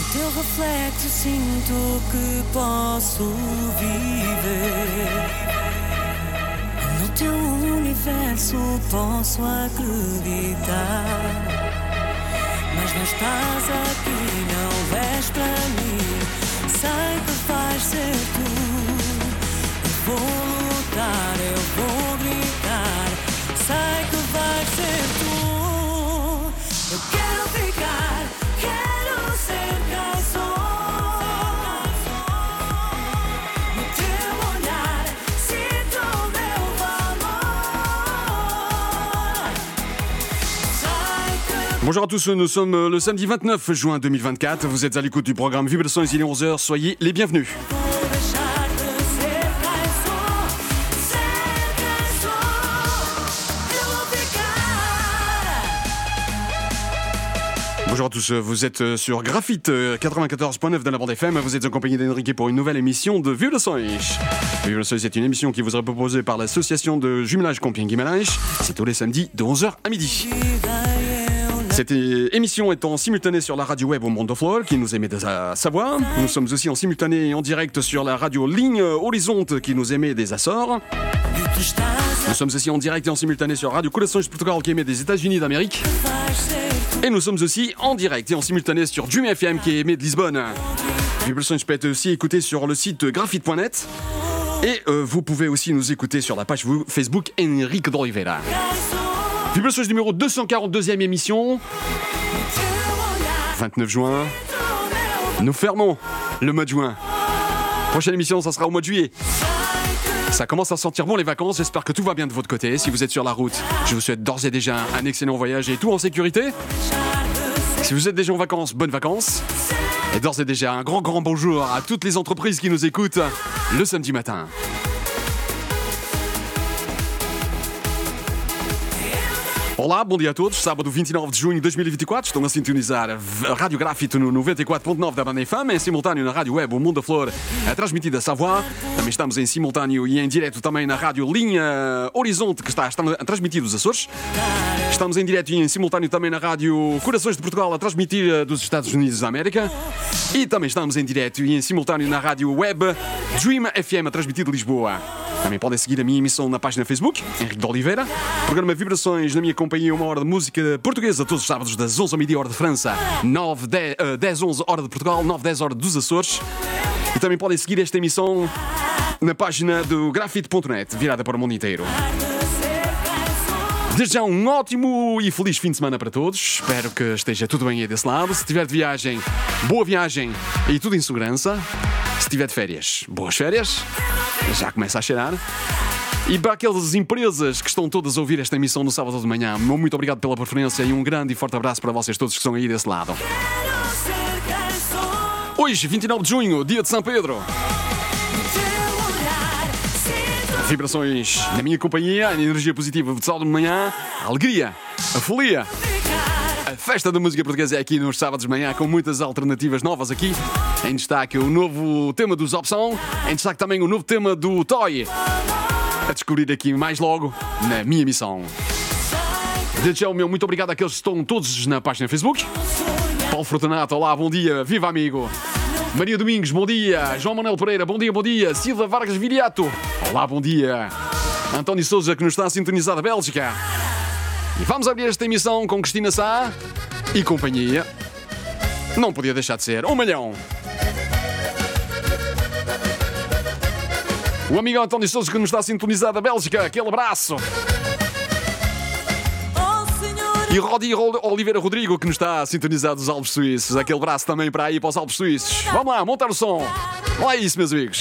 teu reflexo sinto que posso viver. No teu universo posso acreditar. Mas não estás aqui, não vês para mim. Sei que vais ser tu. Eu vou lutar, eu vou gritar. Sei que vais ser tu. Eu quero ficar, quero ser quem sou. No teu olhar sinto o meu valor. Sei que... Bonjour à tous, nous sommes le samedi 29 juin 2024. Vous êtes à l'écoute du programme Vibrations, il est 11h, soyez les bienvenus. Bonjour à tous, vous êtes sur Graphite 94.9 de la bande FM. Vous êtes accompagné d'Enrique pour une nouvelle émission de Vibrations. Vibrations, c'est une émission qui vous est proposée par l'association de jumelage Compiègne-Guimarães. C'est tous les samedis de 11h à midi. Cette émission est en simultané sur la radio web au Monde of Flore, qui nous émet des Savoie. Nous sommes aussi en simultané et en direct sur la radio Ligne Horizonte, qui nous émet des Açores. Nous sommes aussi en direct et en simultané sur Radio Corações de Portugal, qui émet des États-Unis d'Amérique. Et nous sommes aussi en direct et en simultané sur Dream FM, qui émet de Lisbonne. Vibrations peut être aussi écouté sur le site graphite.net. Et vous pouvez aussi nous écouter sur la page Facebook Henrique d'Oliveira. Vibrations numéro 242e émission. 29 juin. Nous fermons le mois de juin. Prochaine émission, ça sera au mois de juillet. Ça commence à sentir bon les vacances, j'espère que tout va bien de votre côté. Si vous êtes sur la route, je vous souhaite d'ores et déjà un excellent voyage et tout en sécurité. Si vous êtes déjà en vacances, bonnes vacances. Et d'ores et déjà un grand bonjour à toutes les entreprises qui nous écoutent le samedi matin. Olá, bom dia a todos. Sábado 29 de junho de 2024, estão a sintonizar a Rádio Graphite no 94.9 da banda FM, em simultâneo na Rádio Web, o Mundo da Flor, transmitida a Savoie. Também estamos em simultâneo e em direto também na Rádio Linha Horizonte, que está a transmitir dos Açores. Estamos em direto e em simultâneo também na Rádio Corações de Portugal, a transmitir dos Estados Unidos da América. E também estamos em direto e em simultâneo na Rádio Web Dream FM, a transmitir de Lisboa. Também podem seguir a minha emissão na página Facebook, Henrique de Oliveira. Programa Vibrações na minha companhia, uma hora de música portuguesa, todos os sábados das 11 ao meio-dia, hora de França, 10, 11, hora de Portugal, 9, 10, hora dos Açores. E também podem seguir esta emissão na página do graphite.net, virada para o mundo inteiro. Desde já um ótimo e feliz fim de semana para todos. Espero que esteja tudo bem aí desse lado. Se tiver de viagem, boa viagem e tudo em segurança. Se tiver de férias, boas férias. Já começa a cheirar. E para aquelas empresas que estão todas a ouvir esta emissão no sábado de manhã, muito obrigado pela preferência e um grande e forte abraço para vocês todos que estão aí desse lado. Hoje, 29 de junho, dia de São Pedro. Vibrações na minha companhia, a energia positiva do sábado de manhã, a alegria, a folia. A festa da música portuguesa é aqui nos sábados de manhã, com muitas alternativas novas aqui. Em destaque o novo tema dos Opção, em destaque também o novo tema do Toy. A descobrir aqui mais logo na minha emissão. Desde já o meu muito obrigado àqueles que estão todos na página Facebook. Paulo Fortunato, olá, bom dia, viva amigo. Maria Domingos, bom dia. João Manuel Pereira, bom dia, bom dia. Silva Vargas Viriato, olá, bom dia. António Souza, que nos está a sintonizar da Bélgica. E vamos abrir esta emissão com Cristina Sá e companhia. Não podia deixar de ser 1 milhão. O amigo António Souza, que nos está a sintonizar da Bélgica, aquele abraço. E Rodi Oliveira Rodrigo, que nos está a sintonizar dos Alpes Suíços, aquele abraço também para aí para os Alpes Suíços. Vamos lá, montar o som. Lá é isso, meus amigos.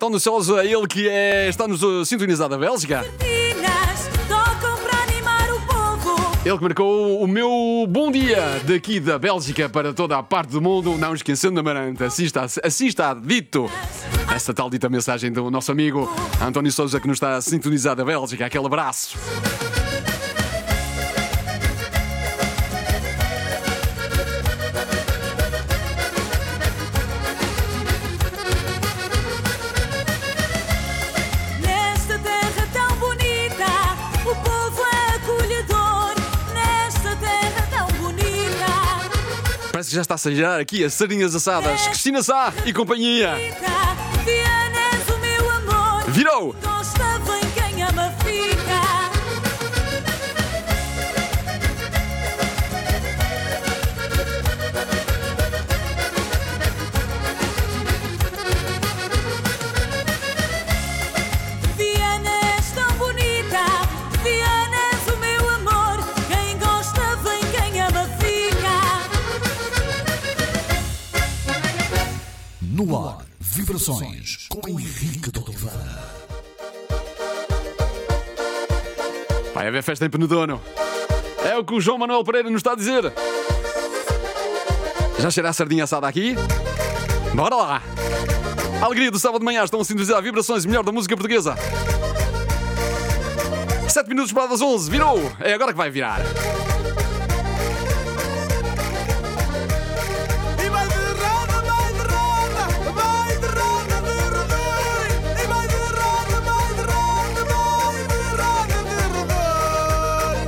António Sousa, ele que está-nos sintonizado da Bélgica. Tocam para animar o povo. Ele que marcou o meu bom dia daqui da Bélgica para toda a parte do mundo, não esquecendo Amarante. Assim está dito. Essa tal dita mensagem do nosso amigo António Sousa, que nos está sintonizado da Bélgica. Aquele abraço. Nesta terra tão bonita, o povo é acolhedor. Nesta terra tão bonita, Parece que já está a sair aqui as sardinhas assadas. Cristina Sá e companhia. Viana és o meu amor. Virou! Gosta, vem, quem ama fica. Viana és tão bonita, Viana és o meu amor. Quem gosta, vem, quem ama fica. No ar, vibrações com Henrique de Oliveira. Vai haver festa em Penedono. É o que o João Manuel Pereira nos está a dizer. Já cheira a sardinha assada aqui? Bora lá! A alegria do sábado de manhã, estão a sintonizar vibrações melhor da música portuguesa. 7 minutos para das 11, virou! É agora que vai virar. E vai de roda, vai de roda, vai de roda de rodar. E vai de roda, vai de roda, vai de roda de rodar.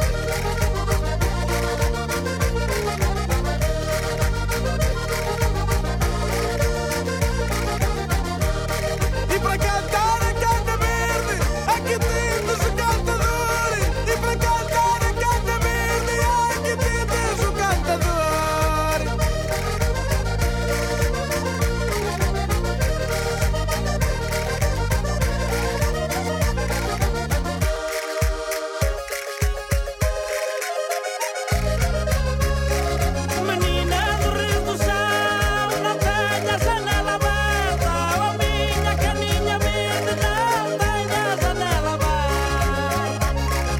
E para cantar a canta verde, aqui temos o cantador. E para cantar a canta verde, aqui temos o cantador. Menina do Rio do Sal, não tenha a janela aberta. Oh, minha caninha verde, não tenha a janela aberta.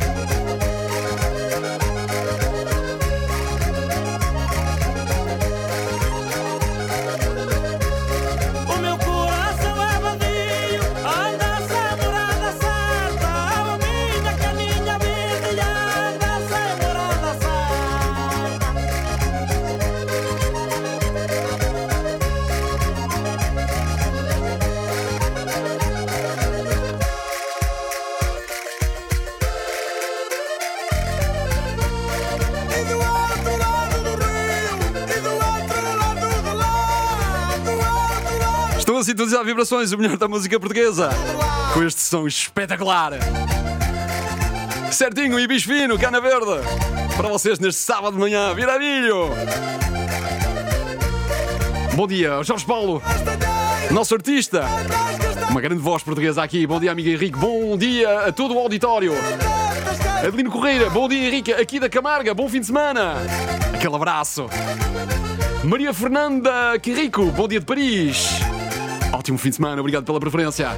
O meu coração é vadio, anda sem morada certa. Oh, minha caninha verde, anda sem morada certa. E do outro lado do rio, e do outro lado do lado, do outro lado. Estão a sintonizar vibrações, o melhor da música portuguesa. Com este som espetacular. Certinho e bicho fino, cana verde. Para vocês neste sábado de manhã, viradilho. Bom dia, Jorge Paulo, nosso artista. Uma grande voz portuguesa aqui. Bom dia, amigo Henrique. Bom dia a todo o auditório. Adelino Correia, bom dia, Henrique, aqui da Camarga. Bom fim de semana. Aquele abraço. Maria Fernanda Quirico, bom dia de Paris. Ótimo fim de semana, obrigado pela preferência.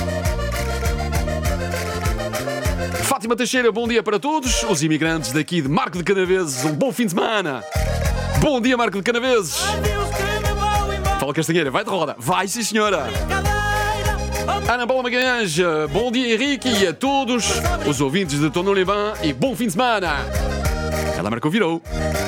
Fátima Teixeira, bom dia para todos. Os imigrantes daqui de Marco de Canaveses, um bom fim de semana. Bom dia, Marco de Canaveses. Deus que me vou embora. Fala Castanheira, vai de roda. Vai, sim, senhora. Ana Paula Magalhães, bom dia, Henrique, e a todos os ouvintes de Tonon Levan e bom fim de semana. Ela marcou, virou.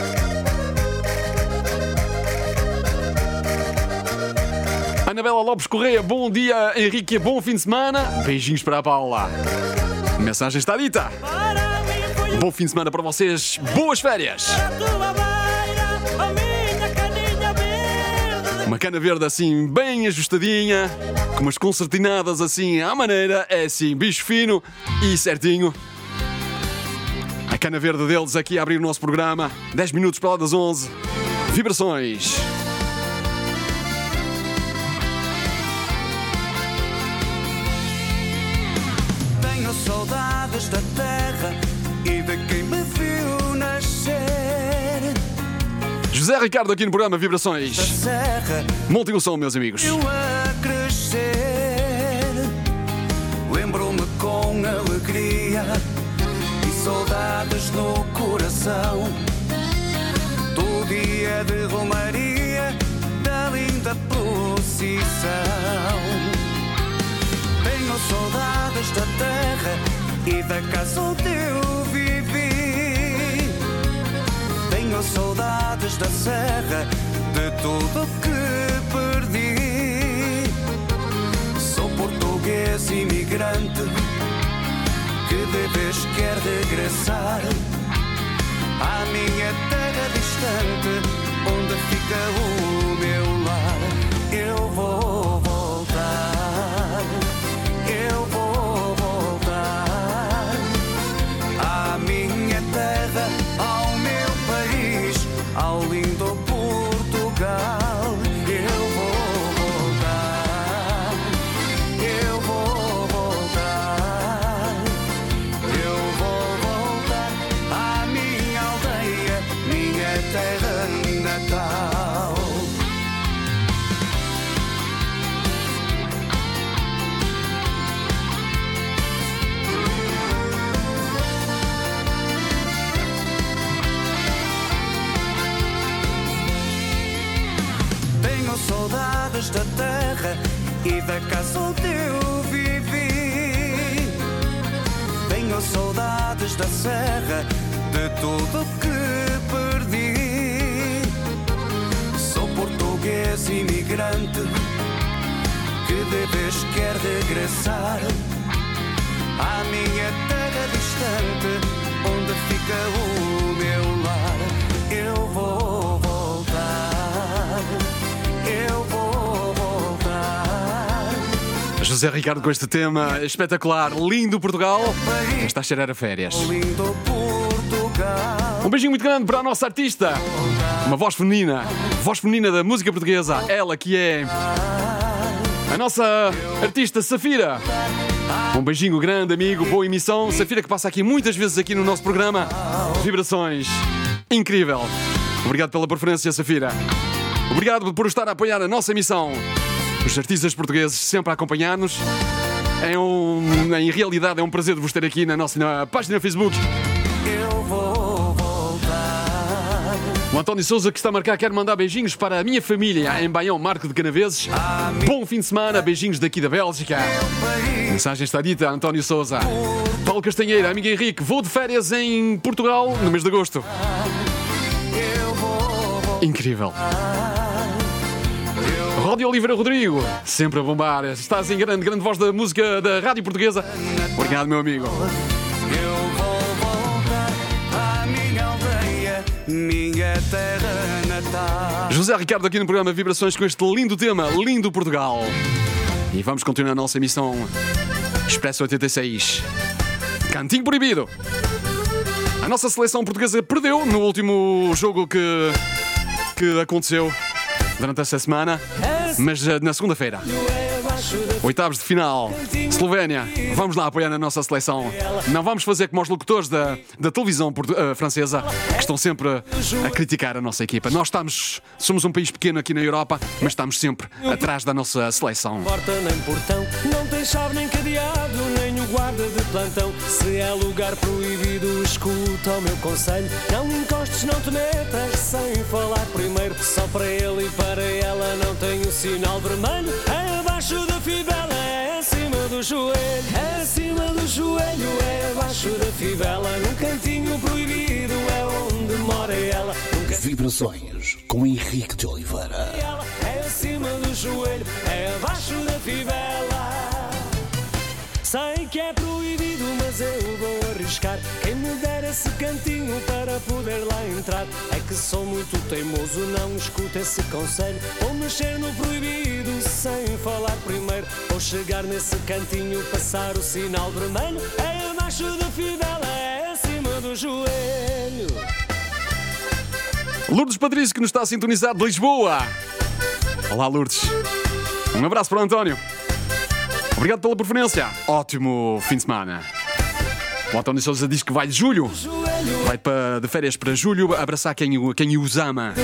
Anabela Lopes Correia, bom dia, Henrique, bom fim de semana. Beijinhos para a Paula. A mensagem está dita. Para mim foi Bom fim de semana para vocês. Boas férias. a tua beira, a minha caninha verde. Uma cana verde assim, bem ajustadinha, com umas concertinadas assim à maneira, é assim, bicho fino e certinho. A cana verde deles aqui a abrir o nosso programa. 10 minutos para lá das 11. Vibrações. Tenho saudades da terra e de quem me viu nascer. José Ricardo aqui no programa Vibrações. Da serra Montem o som, meus amigos. eu a crescer. saudades no coração do dia de romaria da linda procissão. Tenho saudades da terra e da casa onde eu vivi. Tenho saudades da serra, de tudo que perdi. Sou português imigrante que de vez quer regressar à minha terra distante, onde fica o meu lar. Eu vou voltar, eu vou voltar à minha terra, ao meu país, ao lindo Portugal. Eu vou voltar, eu vou voltar, eu vou voltar à minha aldeia, minha terra natal. Tenho saudades da terra e da casa onde eu vivi. Tenho saudades da serra, de tudo que perdi. Sou português imigrante que de vez quer regressar à minha terra distante, onde fica o meu lar. Eu vou voltar, eu vou voltar. José Ricardo com este tema espetacular, lindo Portugal. Está a cheirar a férias. Lindo Portugal. Um beijinho muito grande para a nossa artista, uma voz feminina da música portuguesa. Ela que é a nossa artista Safira. Um beijinho grande, amigo, boa emissão. Safira, que passa aqui muitas vezes aqui no nosso programa Vibrações. Incrível. Obrigado pela preferência, Safira. Obrigado por estar a apoiar a nossa emissão. Os artistas portugueses sempre a acompanhar-nos. Em realidade é um prazer de vos ter aqui na página no Facebook. Eu vou voltar. O António Sousa, que está a marcar, quer mandar beijinhos para a minha família em Baião, Marco de Canaveses. Bom fim de semana, beijinhos daqui da Bélgica. A mensagem está dita, António Sousa. Paulo Castanheira, amigo Henrique, vou de férias em Portugal no mês de agosto. Incrível. Ródio Oliveira Rodrigo, sempre a bombar. Estás em grande voz da música da rádio portuguesa. Obrigado, meu amigo. Eu vou voltar à minha aldeia, minha terra natal. José Ricardo aqui no programa Vibrações com este lindo tema, Lindo Portugal. E vamos continuar a nossa emissão Expresso 86. Cantinho proibido. A nossa seleção portuguesa perdeu no último jogo que aconteceu durante esta semana, mas na segunda-feira, oitavos de final, Eslovénia. Vamos lá apoiar a nossa seleção. Não vamos fazer como os locutores da televisão francesa, que estão sempre a criticar a nossa equipa. Nós somos um país pequeno aqui na Europa, mas estamos sempre atrás da nossa seleção. Porta nem portão, não tem chave nem cadeado, nem o guarda de plantão. Se é lugar proibido, escuta o meu conselho. Não encostes, não te metas, sem falar primeiro. Só para ele e para ela não tem o sinal vermelho. É abaixo da fivela, é acima do joelho. É acima do joelho, é abaixo da fivela. Num cantinho proibido é onde mora ela. Vibrações com Henrique de Oliveira. É acima do joelho, é abaixo da fivela. Sei que é proibido, mas eu vou arriscar. Quem me der esse cantinho para poder lá entrar. É que sou muito teimoso, não escuto esse conselho. Vou mexer no proibido sem falar primeiro. Vou chegar nesse cantinho, passar o sinal vermelho. É abaixo da fivela, é acima do joelho. Lourdes Patrício, que nos está a sintonizar de Lisboa. Olá, Lourdes. Um abraço para o António. Obrigado pela preferência. Ótimo fim de semana. O António Sousa diz que vai de julho. Vai de férias para julho, abraçar quem os ama.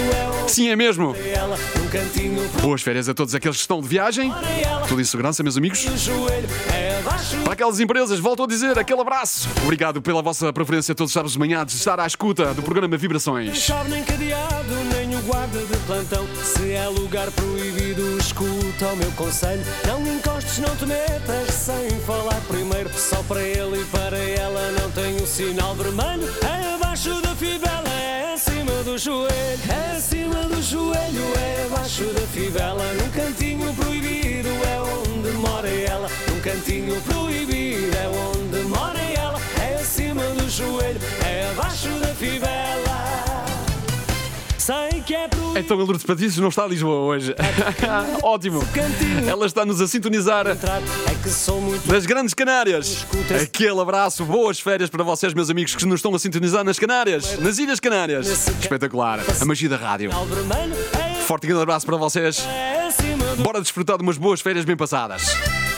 Sim, é mesmo. ela num cantinho Boas férias a todos aqueles que estão de viagem. Tudo em segurança, meus amigos. do joelho, é abaixo Para aquelas empresas, volto a dizer, aquele abraço. Obrigado pela vossa preferência todos os sábados de manhã de estar à escuta do programa Vibrações. chave nem cadeado, nem o guarda de plantão. Se é lugar proibido, escuta o meu conselho. Não encostes, não te metas sem falar primeiro. Só para ele e para ela não tem o sinal vermelho. É abaixo da fivela, é acima do joelho. É acima do joelho, é abaixo da fivela. Num cantinho proibido é onde mora ela. Num cantinho proibido é onde mora ela. É acima do joelho, é abaixo da fivela. Sei que é proibido. Então a Lourdes Patrícios não está a Lisboa hoje. Ótimo. Ela está-nos a sintonizar É que sou muito das Grandes Canárias. Aquele abraço, boas férias para vocês, meus amigos, que nos estão a sintonizar nas Canárias, nas Ilhas Canárias. Espetacular. A magia da rádio. sinal vermelho. Forte e grande abraço para vocês. É acima do Bora desfrutar de umas boas férias bem passadas.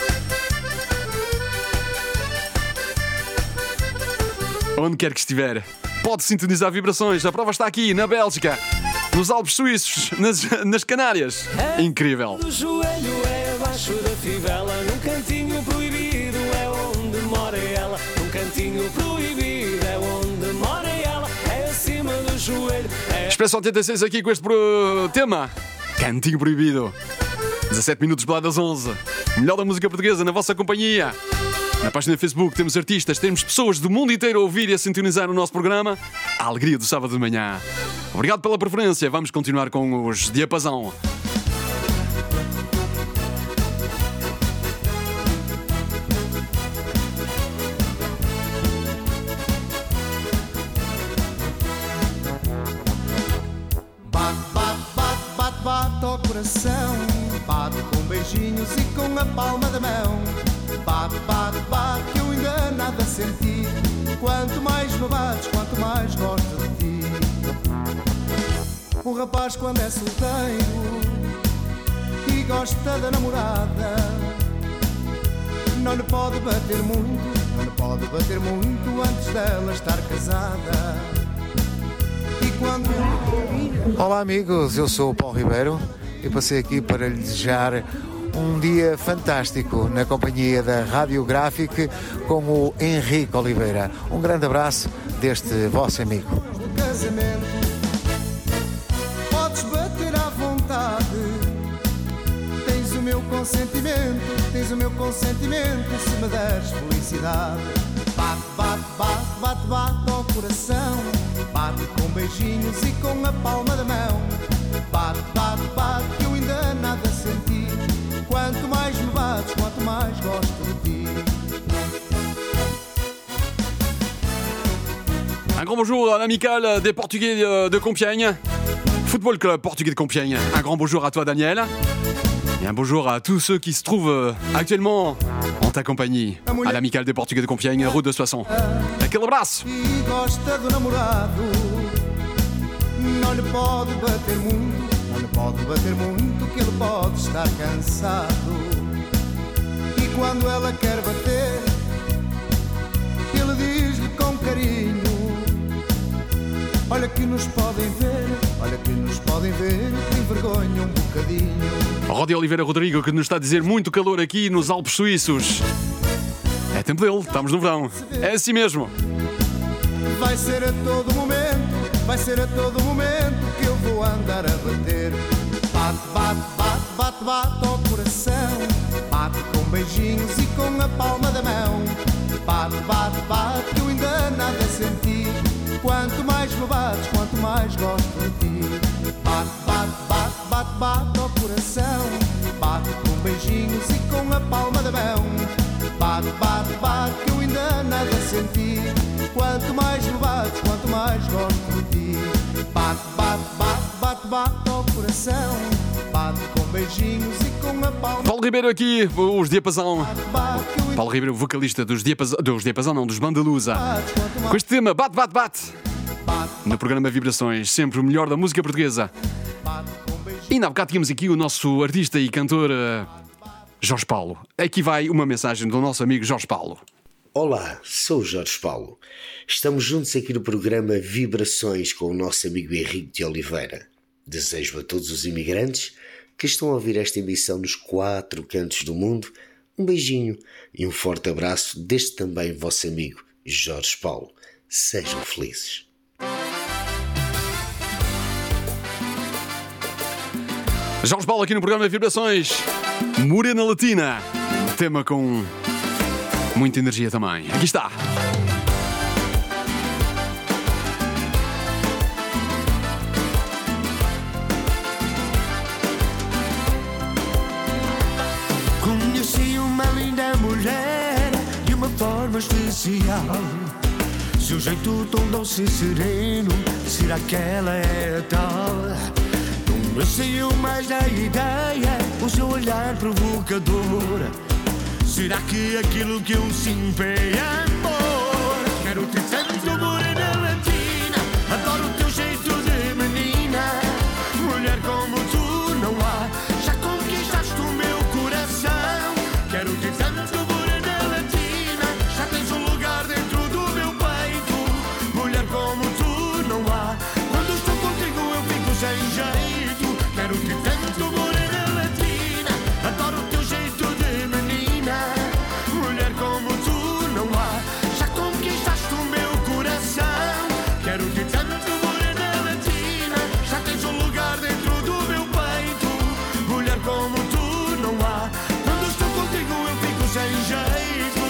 Onde quer que estiver, pode sintonizar vibrações. A prova está aqui, na Bélgica, nos Alpes Suíços, nas Canárias. Incrível. do joelho, é abaixo da fivela. Num cantinho proibido é onde mora ela. Num cantinho proibido é onde mora ela. É acima do joelho, é Expresso 86 aqui com este tema. Cantinho Proibido. 17 minutos para lá das 11. Melhor da música portuguesa na vossa companhia. Na página do Facebook temos artistas, temos pessoas do mundo inteiro a ouvir e a sintonizar o nosso programa. A alegria do sábado de manhã. Obrigado pela preferência. Vamos continuar com os Diapasão. Bate, bate, bate, bate, bate ao coração. Bate com beijinhos e com a palma da mão. Bate, bate, bate, que eu ainda nada senti. Quanto mais me bates, quanto mais gosto de ti. Um rapaz quando é solteiro e gosta da namorada, não lhe pode bater muito, não lhe pode bater muito antes dela estar casada. E quando... Olá amigos, eu sou o Paulo Ribeiro e passei aqui para lhe desejar um dia fantástico na companhia da Radiográfica com o Henrique Oliveira. Um grande abraço deste vosso amigo. do casamento, podes bater à vontade. Tens o meu consentimento, tens o meu consentimento se me deres felicidade. Bate, bate, bate, bate, bate ao coração. Bate com beijinhos e com a palma da mão. Bate, bate, bate, que eu ainda nada senti. Quanto mais me bates, quanto mais gosto de ti. Un grand bonjour à l'amicale des Portugais de Compiègne. Football Club Portugais de Compiègne. Un grand bonjour à toi, Daniel. Et un bonjour à tous ceux qui se trouvent actuellement en ta compagnie. À l'amicale des Portugais de Compiègne, route de Soissons. Aquele abraço. E gosta do namorado, não lhe pode bater muito, não lhe pode bater muito, que ele pode estar cansado. E quando ela quer bater, ele diz-lhe com carinho: olha que nos podem ver, olha que nos podem ver, tem vergonha um bocadinho. Rodi Oliveira Rodrigo, que nos está a dizer muito calor aqui nos Alpes Suíços. É tempo dele, estamos no verão. É assim mesmo. Vai ser a todo momento, vai ser a todo momento que eu vou andar a bater. Bate, bate, bate, bate, bate ao coração. Bate com beijinhos e com a palma da mão. Bate, bate, bate, que eu ainda nada senti. Quanto mais me bates, quanto mais gosto de ti. Bate, bate, bate, bate, bate ao coração. Bate com beijinhos e com a palma da mão. Bate, bate, bate, que eu ainda nada senti. Quanto mais me bates, quanto mais gosto de ti. Bate, bate, bate, bate, bate ao coração. Bate com beijinhos e com a palma. Paulo Ribeiro aqui, os Diapasão. Bate, que eu Paulo Ribeiro, vocalista dos Diapasão, não, dos Bandalusa. bates, quanto mais Com este tema, bate, bate, bate. bate, No programa Vibrações, sempre o melhor da música portuguesa. bate com beijinhos. E ainda há bocado tínhamos aqui o nosso artista e cantor Jorge Paulo. Aqui vai uma mensagem do nosso amigo Jorge Paulo. Olá, sou o Jorge Paulo. Estamos juntos aqui no programa Vibrações com o nosso amigo Henrique de Oliveira. Desejo a todos os imigrantes que estão a ouvir esta emissão nos 4 cantos do mundo um beijinho e um forte abraço deste também vosso amigo Jorge Paulo. Sejam felizes. Jorge Paulo aqui no programa Vibrações. Morena Latina. Tema com muita energia também. Aqui está. Conheci uma linda mulher de uma forma especial. Seu jeito tão doce e sereno, será que ela é tal? Não sei mais da ideia, o seu olhar provocador. Será que aquilo que eu sinto é amor? Quero ter tanto morena latina, adoro o teu jeito de menina. Mulher como tu não há, já conquistaste o meu coração. Quero ter tanto morena latina, já tens um lugar dentro do meu peito. Mulher como tu não há, quando estou contigo eu fico sem jeito. Quero ter tanto morena latina, adoro o teu jeito de menina. Mulher como tu não há, já conquistaste o meu coração. Quero ter tanto morena latina, já tens um lugar dentro do meu peito. Mulher como tu não há, quando estou contigo eu fico sem jeito.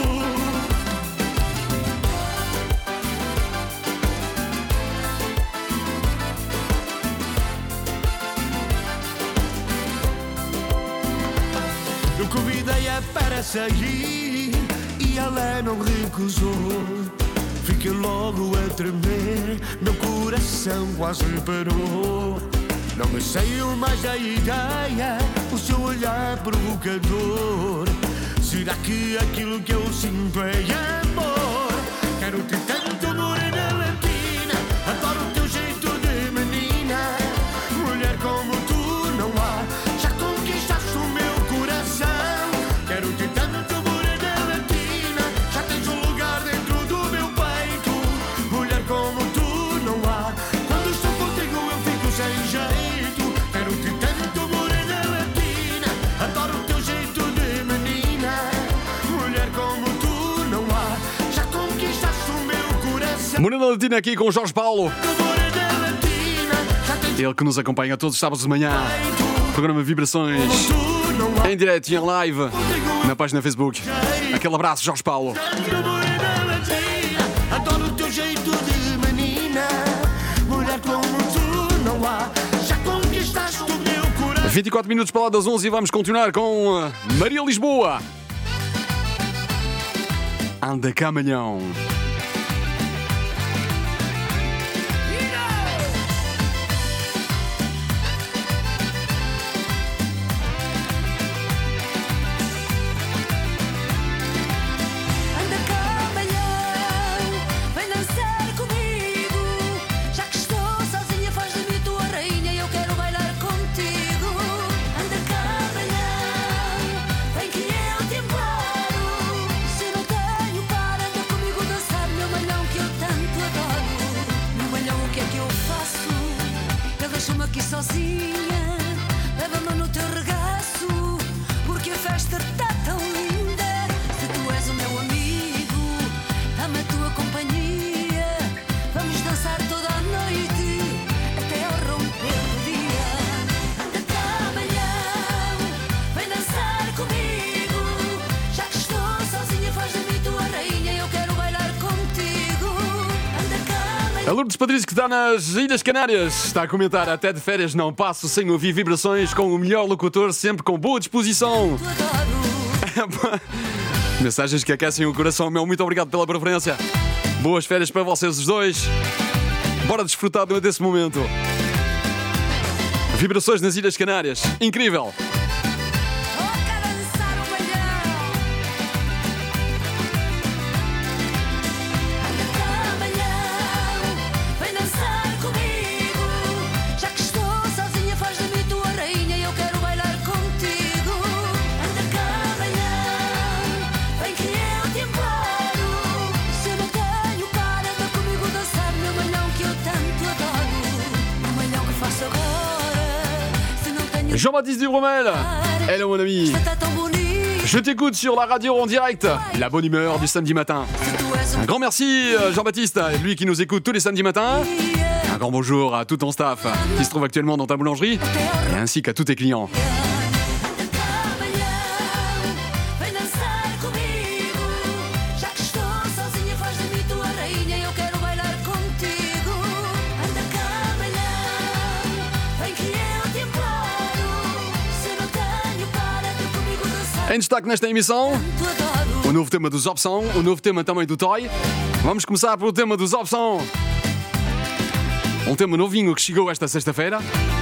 Eu convidei-a para sair e ela não recusou. Fiquei logo a tremer, meu coração quase parou. Não me saiu mais da ideia, o seu olhar provocador. Será que aquilo que eu sinto é amor? Quero ter tanto morena latina, adoro o teu jeito de menina. Mulher como tu não há, já conquistaste o meu coração. Quero ter tanto morena latina, já tens um lugar dentro do meu peito. Mulher como tu não há, quando estou contigo eu fico sem jeito. Quero ter tanto morena latina, adoro o teu jeito de menina. Mulher como tu não há, já conquistaste o meu coração. Morena Latina aqui com o Jorge Paulo. Morena latina, já tens Ele que nos acompanha todos os sábados de manhã. Programa Vibrações. tu não há. Em direto e em live. Na página Facebook. Aquele abraço, Jorge Paulo. Morena latina, adoro o teu jeito de menina. Mulher como tu não há, já conquistaste o meu coração. 24 minutos para lá das 11 e vamos continuar com Maria Lisboa. Anda Camalhão. Anda camalhão, vem dançar comigo. Já que estou sozinha, faz de mim tua rainha e eu quero bailar contigo. Anda camalhão, vem que eu te imploro. Se não tenho para, anda comigo dançar meu malhão que eu tanto adoro. Meu malhão, o que é que eu faço? Eu deixo-me aqui sozinha, leva-me no teu regaço, porque a festa está tão linda. Se tu és o meu amigo, dá-me a tua companhia. Vamos dançar toda a noite, até ao romper do dia. Anda camalhão, vem dançar comigo. Já que estou sozinha, faz de mim tua rainha e eu quero bailar contigo. Anda camalhão. A Lourdes Patrício, que está nas Ilhas Canárias, está a comentar: até de férias não passo sem ouvir Vibrações, com o melhor locutor, sempre com boa disposição. Adoro. Mensagens que aquecem o coração, meu. Muito obrigado pela preferência. Boas férias para vocês os dois. Bora desfrutar desse momento. Vibrações nas Ilhas Canárias. Incrível. Toca a dançar o malhão. Anda camalhão, vem dançar comigo. Já que estou sozinha, faz de mim tua rainha e eu quero bailar contigo. Anda camalhão, vem que eu te imploro. Se eu não tenho para, anda comigo dançar meu malhão que eu tanto adoro. O malhão que faço agora Jean-Baptiste Dubromel. Hello mon ami. Je t'écoute sur la radio en direct. La bonne humeur du samedi matin. Un grand merci Jean-Baptiste, lui qui nous écoute tous les samedis matins. Un grand bonjour à tout ton staff qui se trouve actuellement dans ta boulangerie et ainsi qu'à tous tes clients. Em destaque nesta emissão, o novo tema dos Opção, o novo tema também do Toy. Vamos começar pelo tema dos Opção. Um tema novinho que chegou esta sexta-feira.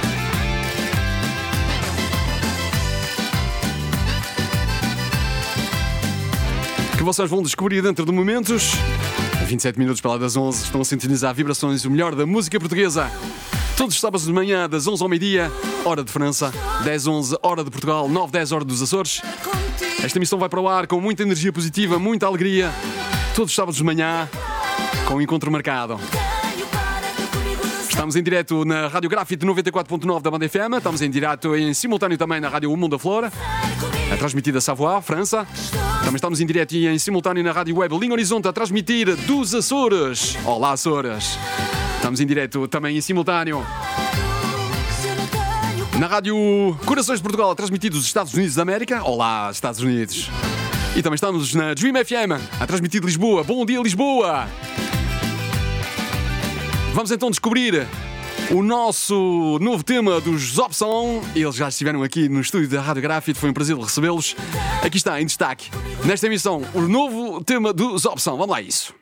Que vocês vão descobrir dentro de momentos. A 27 minutos para lá das 11, estão a sintonizar vibrações, o melhor da música portuguesa. Todos os sábados de manhã, das 11 ao meio-dia, hora de França, 10-11, hora de Portugal, 9-10, hora dos Açores. Esta emissão vai para o ar com muita energia positiva, muita alegria. Todos os sábados de manhã, com um encontro marcado. Estamos em direto na Rádio Grafite 94.9 da Banda FM. Estamos em direto em simultâneo também na Rádio Mundo da Flor, a transmitir da Savoie, França. Também estamos em direto e em simultâneo na Rádio Web Linha Horizonte, a transmitir dos Açores. Olá, Açores. Estamos em direto também em simultâneo na Rádio Corações de Portugal, a transmitir dos Estados Unidos da América. Olá, Estados Unidos. E também estamos na Dream FM, a transmitir de Lisboa. Bom dia, Lisboa. Vamos então descobrir o nosso novo tema dos Opção. Eles já estiveram aqui no estúdio da Rádio Grafite, foi um prazer recebê-los. Aqui está, em destaque, nesta emissão, o novo tema dos Opção. Vamos lá a isso.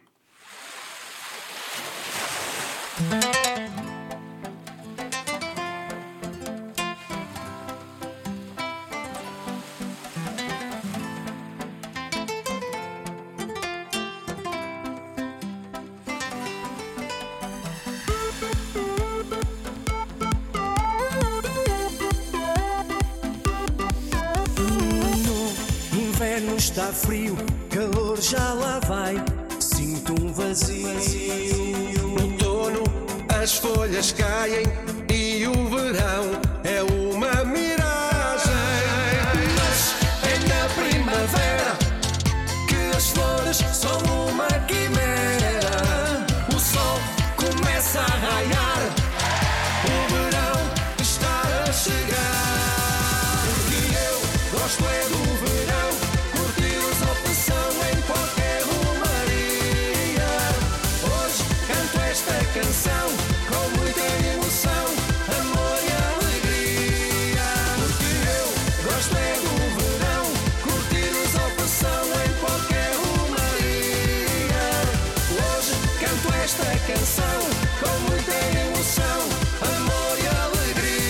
Inverno está frio, calor já lá vai, sinto um vazio. Outono, as folhas caem e o verão é uma miragem. Mas é na primavera que as flores são uma quimera. O sol começa a raiar, o verão está a chegar. Porque eu gosto é do verão, curti-os opção em qualquer romaria. Hoje canto esta canção com muita emoção, amor e alegria. Porque eu gosto é do verão, curti-os opção em qualquer romaria. Hoje canto esta canção com muita emoção, amor e alegria.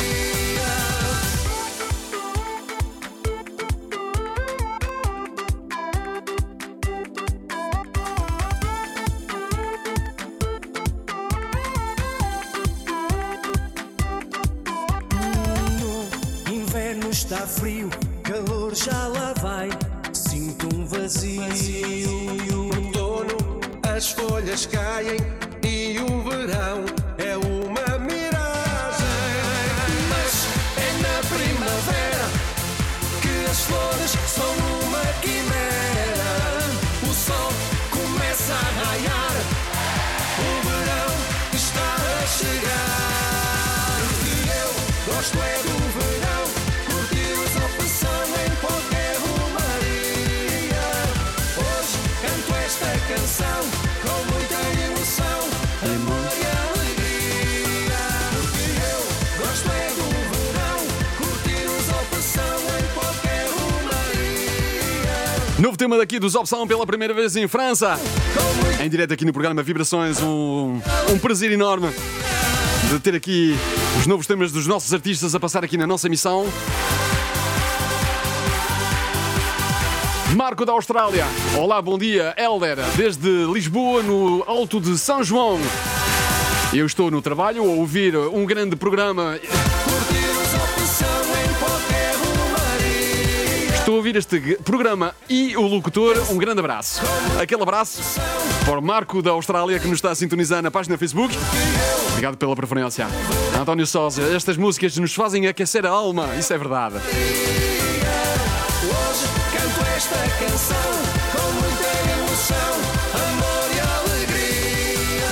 Inverno está frio, calor já lá vai, sinto um vazio. Outono, as folhas caem e o verão é uma miragem. Mas é na primavera que as flores são uma quimera. O sol começa a raiar, o verão está a chegar. Porque eu gosto é do verão, curti-os opção em qualquer romaria. Hoje canto esta canção com muita emoção, amor e alegria. Porque eu gosto é do verão, curti-os opção em qualquer romaria. Novo tema daqui dos Opção pela primeira vez em França. Em direto aqui no programa Vibrações, um prazer enorme de ter aqui os novos temas dos nossos artistas a passar aqui na nossa emissão. Marco da Austrália. Olá, bom dia, Helder, desde Lisboa, no Alto de São João. Eu estou no trabalho a ouvir um grande programa. estou a ouvir este programa e o locutor, um grande abraço. Aquele abraço para o Marco da Austrália que nos está a sintonizar na página Facebook. Obrigado pela preferência. António Sousa, estas músicas nos fazem aquecer a alma, isso é verdade. Hoje canto esta canção com muita emoção, amor e alegria.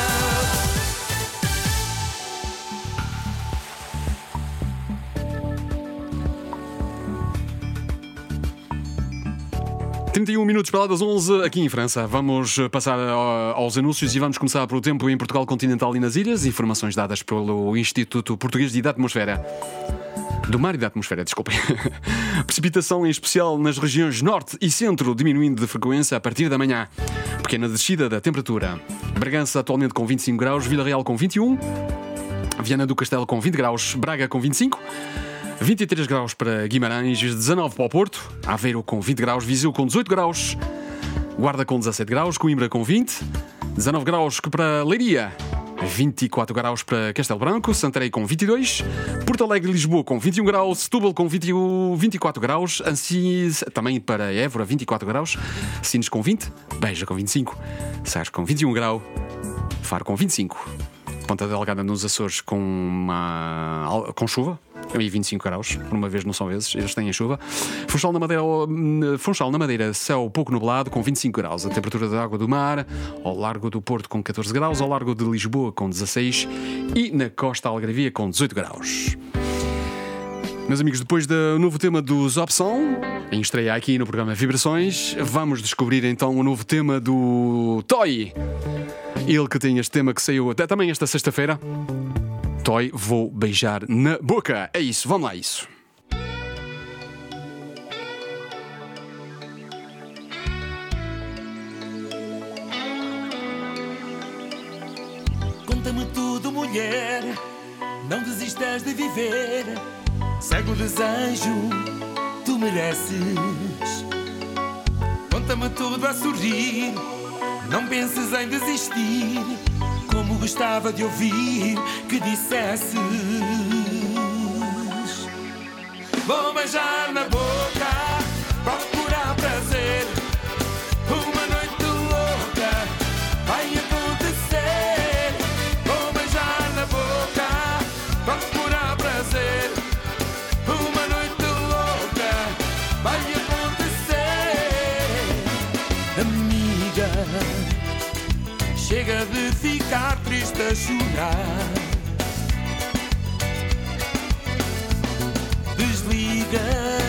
31 minutos para lá das 11 aqui em França. Vamos passar aos anúncios e vamos começar pelo tempo em Portugal continental e nas ilhas. Informações dadas pelo Instituto Português de Atmosfera. Do mar e da atmosfera, desculpem. Precipitação em especial nas regiões norte e centro, diminuindo de frequência a partir da manhã. Pequena descida da temperatura. Bragança atualmente com 25 graus, Vila Real com 21, Viana do Castelo com 20 graus, Braga com 25, 23 graus para Guimarães, 19 para o Porto, Aveiro com 20 graus, Viseu com 18 graus, Guarda com 17 graus, Coimbra com 20, 19 graus para Leiria, 24 graus para Castelo Branco, Santarém com 22, Porto Alegre e Lisboa com 21 graus, Setúbal com 24 graus, Ansis também para Évora 24 graus, Sines com 20, Beja com 25, Sagres com 21 graus, Faro com 25, Ponta Delgada nos Açores com chuva e 25 graus, por uma vez não são vezes, eles têm a chuva. Funchal na Madeira, céu pouco nublado com 25 graus. A temperatura da água do mar, ao largo do Porto com 14 graus, ao largo de Lisboa com 16 e na costa algarvia com 18 graus. Meus amigos, depois do novo tema dos Opção, em estreia aqui no programa Vibrações, vamos descobrir então o novo tema do Toy. Ele que tem este tema que saiu até também esta sexta-feira. Toy, vou beijar na boca. É isso, vamos lá, isso. Conta-me tudo, mulher, não desistas de viver. Segue o desejo, tu mereces. Conta-me tudo a sorrir, não penses em desistir. Como gostava de ouvir que dissesses: vou beijar na boca, procurar prazer. Uma noite louca vai acontecer. Vou beijar na boca, procurar prazer. Uma noite louca vai acontecer. Amiga, chega de ficar triste a chorar. Desliga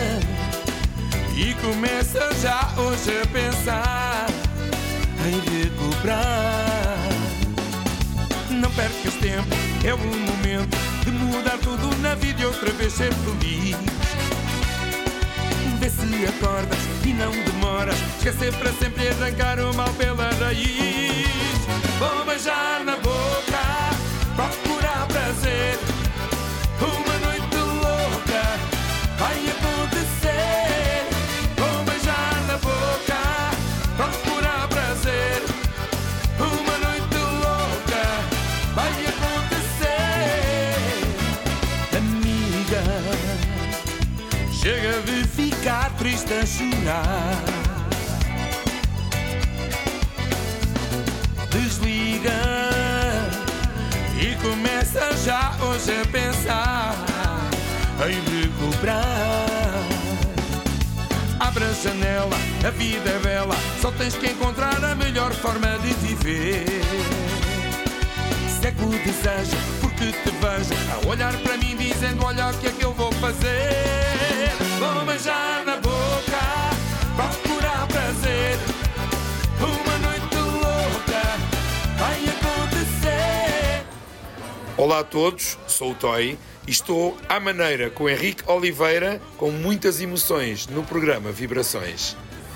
e começa já hoje a pensar em recuperar. Não percas tempo, é o momento de mudar tudo na vida e outra vez ser feliz. Vê se acordas e não demoras, esquecer para sempre e arrancar o mal pela raiz. Vou beijar na boca, procurar prazer. Uma noite louca vai acontecer. Vou beijar na boca, procurar prazer. Uma noite louca vai acontecer. Amiga, chega de ficar triste a chorar. Desliga e começa já hoje a pensar em recuperar. Abre a janela, a vida é bela, só tens que encontrar a melhor forma de viver. Segue o desejo, porque te vejo a olhar para mim dizendo: olha o que é que eu vou fazer. Vou beijar na boca, procurar prazer. Uma noite louca vai acontecer. Olá a todos, sou o Toy e estou à maneira com o Henrique Oliveira, com muitas emoções no programa Vibrações.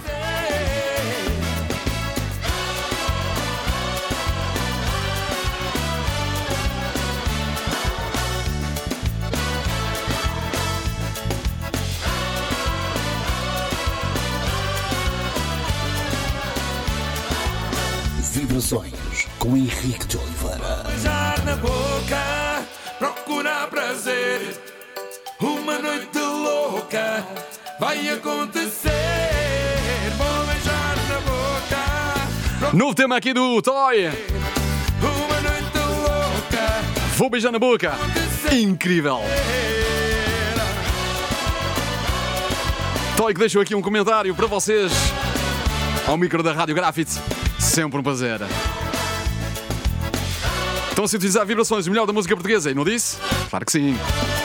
Vibrações com Henrique de Oliveira. Beijar na boca, procurar prazer. Uma noite louca vai acontecer. Vou beijar na boca. Novo tema aqui do Toy. Uma noite louca. Vou beijar na boca. Incrível. Toy que deixou aqui um comentário para vocês ao micro da Rádio Grafite. Sempre um prazer. Estão a sintonizar vibrações, o melhor da música portuguesa, e não disse? Claro que sim.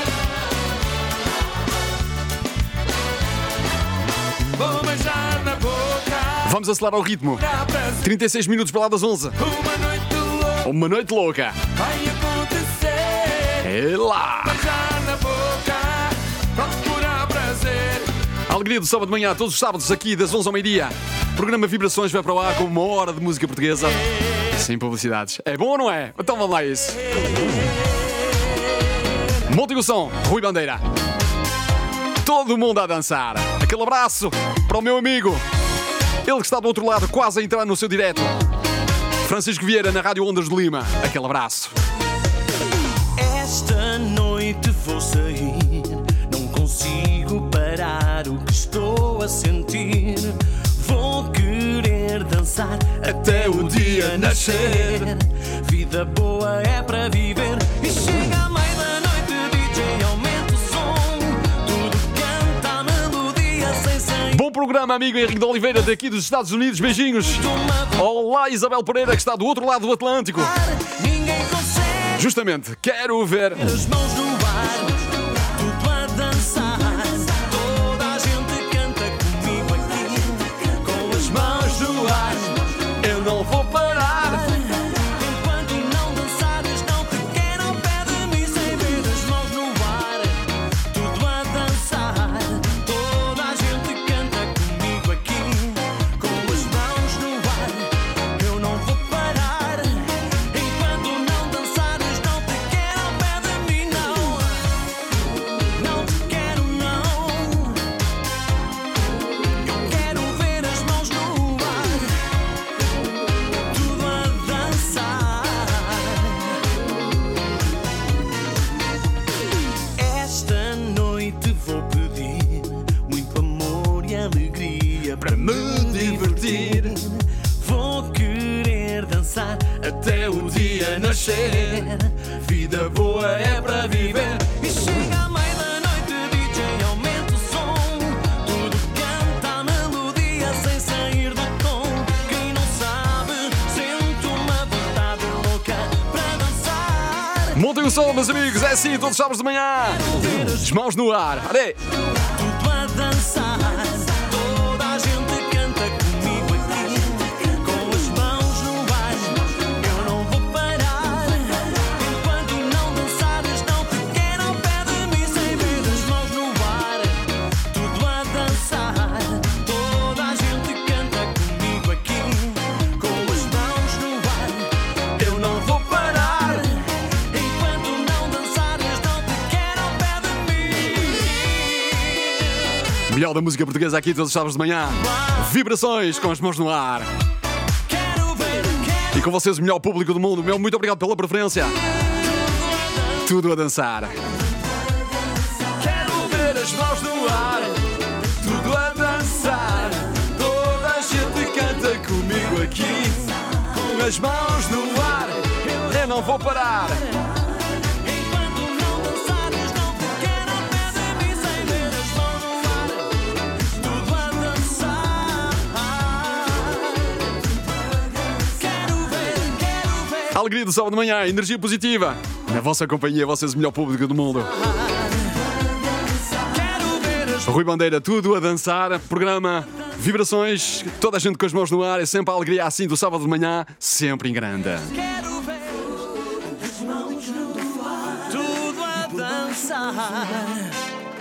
Vou beijar na boca. Vamos acelerar o ritmo. 36 minutos para lá das 11. Uma noite louca. Vai acontecer. É lá. Beijar na boca. Procurar prazer. A alegria do sábado de manhã, todos os sábados aqui das 11 ao meio-dia. O programa Vibrações vai para o ar com uma hora de música portuguesa. Sem publicidades. É bom ou não é? Então vamos lá a isso. Montem o som, Rui Bandeira. Todo mundo a dançar. Aquele abraço para o meu amigo. Ele que está do outro lado, quase a entrar no seu direto. Francisco Vieira, na Rádio Ondas de Lima. Aquele abraço. Esta noite vou sair. Não consigo parar o que estou a sentir. Vou querer dançar até o dia nascer. Vida boa é para viver. E chega à meia-noite, DJ, aumenta o som. Tudo canta a melodia sem sair. Bom programa, amigo Henrique de Oliveira, daqui dos Estados Unidos. Beijinhos. Olá, Isabel Pereira, que está do outro lado do Atlântico. Ninguém consegue. Justamente, quero ver. As mãos no ar, tudo a dançar. Toda a gente canta comigo aqui. Com as mãos no ar, Eu não vou parar. enquanto não dançares, não te quero ao pé de mim. Sem ver as mãos no ar, tudo a dançar. Toda a gente canta comigo aqui. Com as mãos no ar, eu não vou parar. Enquanto não dançares, não te quero ao pé de mim, não. Não te quero, não. Eu quero ver as mãos no ar, tudo a dançar. Esta noite vou pedir muito amor e alegria para me divertir. Vou querer dançar até o dia nascer. Vida boa é para viver. E chega à meia-noite, DJ, aumenta o som. Tudo canta a melodia sem sair do tom. Quem não sabe, sente uma vontade louca para dançar. Montem o som, meus amigos. É assim, todos os sábados de manhã. As mãos no ar. Olha. Tudo a dançar. Toda a gente canta comigo aqui. Com as mãos no ar, eu não vou parar. Enquanto não dançares, não te quero ao pé de mim. Sem ver as mãos no ar, tudo a dançar. Toda a gente canta comigo aqui. Com as mãos no ar, eu não vou parar. Enquanto não dançares, não te quero ao pé de mim. Melhor da música portuguesa aqui todos os sábados de manhã. Vibrações com as mãos no ar. Quero ver, E com vocês o melhor público do mundo. Meu muito obrigado pela preferência. Tudo a dançar. quero ver as mãos no ar. Tudo a dançar. Toda a gente canta comigo aqui. Com as mãos no ar. Eu não vou parar. Enquanto não dançares, não te quero ao pé de mim. Sem ver as mãos no ar, tudo a dançar. Quero ver. A alegria do sábado de manhã, energia positiva. Na vossa companhia, vocês o melhor público do mundo. Quero ver as Rui Bandeira, tudo a dançar. Programa Vibrações. Toda a gente com as mãos no ar. É sempre a alegria assim do sábado de manhã. Sempre em grande. Quero ver as mãos no ar, tudo a dançar.